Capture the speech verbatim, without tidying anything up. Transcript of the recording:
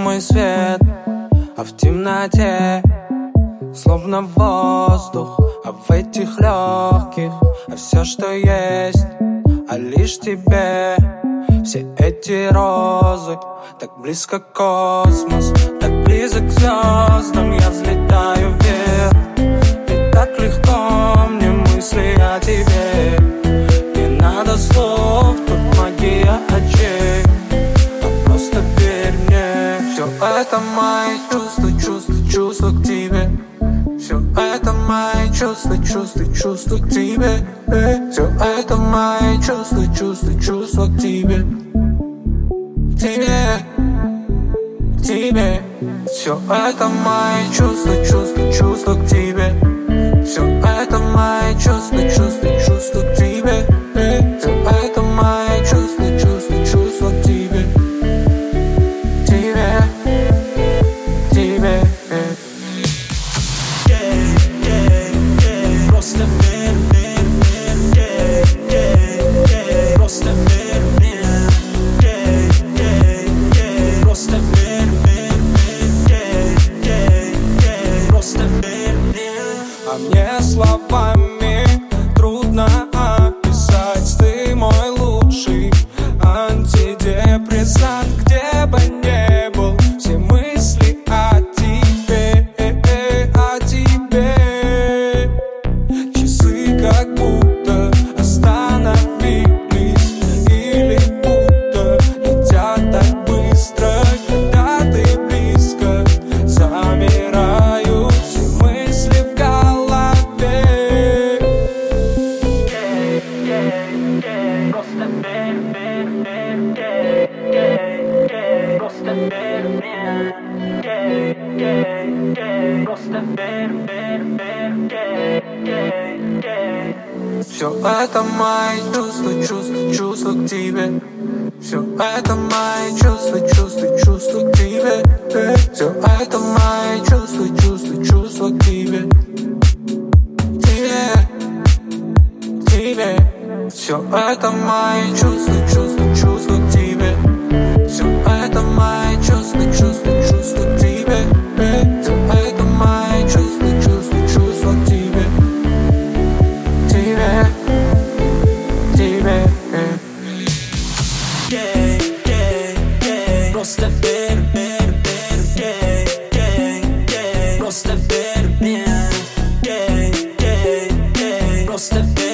мой свет, а в темноте словно воздух, а в этих легких, а все, что есть, а лишь тебе. Все эти розы, так близко космос, так близок к звездам. Я взлетаю вверх, и так легко мне мысли о тебе. Не надо слов, тут магия очей, а просто верь мне. Все это мои чувства, чувства, чувства к тебе. Все это мои чувства, чувства, чувства к тебе. Все это мои чувства, чувства, чувства к тебе. К тебе, к тебе. Все это мои чувства, чувства, чувства к тебе. Все это мои чувства, чувства, чувства к тебе. Все это мои чувства, чувства, чувства к тебе. К тебе, к тебе. Просто верь, верь, верь, верь, верь, просто верь мне. Просто верь, верь, верь, верь, просто верь мне. А мне словами трудно описать. Ты мой лучший антидепрессант. Где бы ни был, все мысли о тебе, о тебе. Часы как будто остановились, или будто летят так быстро. Когда ты близко, замирают все мысли в голове. Просто верь, верь, верь, верь, просто верь мне. Просто верь, верь, верь, верь. Все это мои чувства, чувства, чувства к тебе. Все это мои чувства, чувства, чувства к тебе. Все это мои чувства, чувства, чувства к тебе. К тебе, к тебе. Все это мои чувства, чувства, чувства к тебе. Все это мои чувства, чувства, чувства к тебе. Все это мои чувства, чувства, чувства к тебе. К тебе, к тебе. Просто верь, верь, верь, просто верь мне. Просто верь.